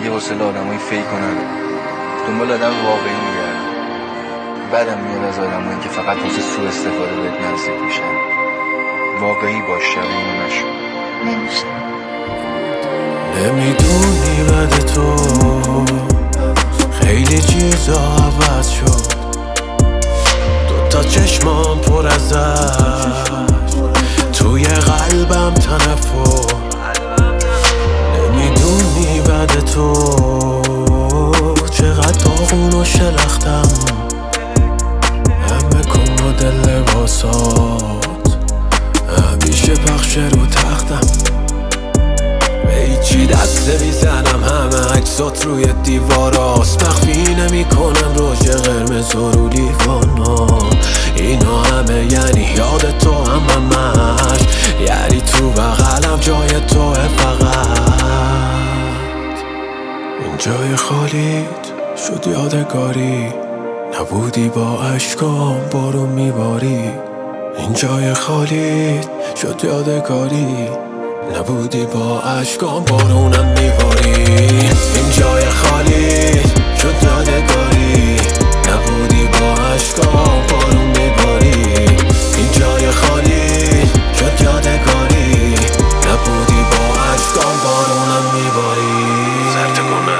دیگه حوصله آدمای فیک رو ندارم. دنبال آدم واقعی میگردم. بعدم میاد از آدمایی که فقط واسه سوء استفاده بهت نزدیک میشن. واقعی باش، شبیه نشو. نمیشه. نمیدونی بعد تو خیلی چیزا عوض شد. دوتا چشمام پر از اشک، توی قلبم تنفر. نمیدونی بعد تو چقدر داغون و شلختم. همه کمد لباسات همیشه پخش رو تختم. به هیچی دست میزنم، همه عکسات روی دیواراست. مخفی نمی کنم روژ قرمز و رو لیوانا. اینا همه یعنی یاد تو، همش یعنی تو بغلم جای توه. فقط این جای خالیت شد یادگاری، نبودی با اشکام بارون میباری. این جای خالیت شد یادگاری، نبودی با اشکام بارونم میباری. این جای خالی شد یادگاری، نبودی با اشکام بارون میباری. این جای خالی شد یادگاری، نبودی با اشکام بارونم میباری. سرتکونه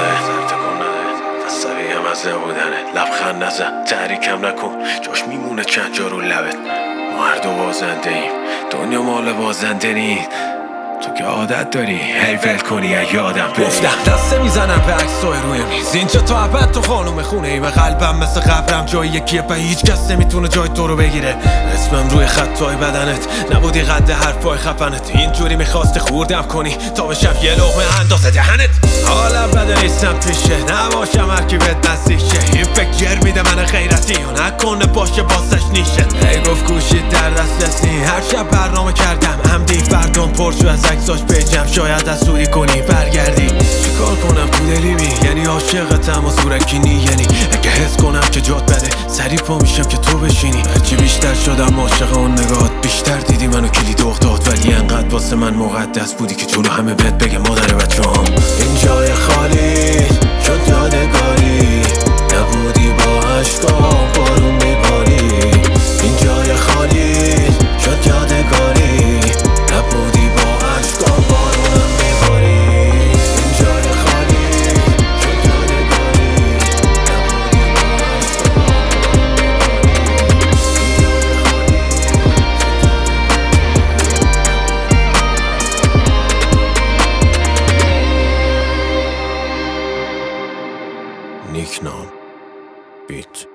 دستوی هم از نبودنه، لبخند نزن تحریکم نکن، جاش میمونه چند جا رو لبت. ما هر دو بازنده ایم، دنیا مال بازنده نیست. تو که عادت داری هی ول کنی یادم بری. گفتم دسته میزنم به عکسای روی میز، اینجا تا ابد تو خانوم خونه ای. به قلبم مثل قبرم جای یکیه و هیچ کس نمیتونه جای تو رو بگیره. اسمم روی خطای بدنت، نبودی قد حرفای خفنت. اینجوری میخواستی خوردم کنی تا بشم یه لقمه اندازه دهنت. حالا بده نیستم پیشه، نباشم هرکی بهت نزدیک شه. این فکر جر میده من غیرتی و نکنه باشه باسش نیشه. هی گفت گوشید در دست نی، هر شب برنامه کردم عمدی فردام پرشو از عکساش بجم. شاید از سوری کنی برگردی، چیکار کنم تو دلی بی یعنی عاشقتم و زورکی یعنی اگه حس کنم که جات بده سری پا میشم که تو بشینی. هرچی بیشتر شدم عاشق اون نگات، بیشتر دیدی منو کلید افتاد. ولی انقدر واسه من مقدس بودی که جلو همه بهت بگم مادر بچه‌ام. این جای خالی شد یادگاری، نبودی با اشکام بارون میباری. این جای خالی شد یادگاری، نبودی با اشکام بارونم میباری. این جای خالی شد یادگاری، نبودی با اشکام. نیکنام بیت